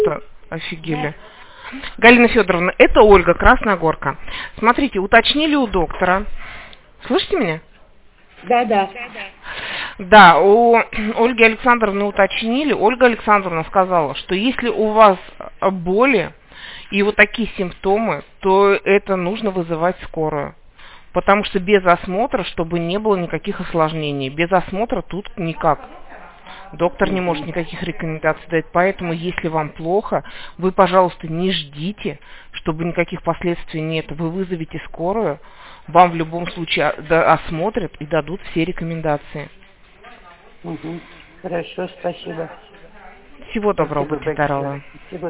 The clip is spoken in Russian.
Офигели. Галина Федоровна, это Ольга, Красная Горка. Смотрите, уточнили у доктора. Слышите меня? Да. Да, у Ольги Александровны уточнили. Ольга Александровна сказала, что если у вас боли и вот такие симптомы, то это нужно вызывать скорую. Потому что без осмотра, чтобы не было никаких осложнений. Без осмотра тут никак. Доктор не может никаких рекомендаций дать. Поэтому, если вам плохо, вы, пожалуйста, не ждите, чтобы никаких последствий нет. Вы вызовете скорую, вам в любом случае осмотрят и дадут все рекомендации. Хорошо, спасибо. Всего доброго, будьте здоровы.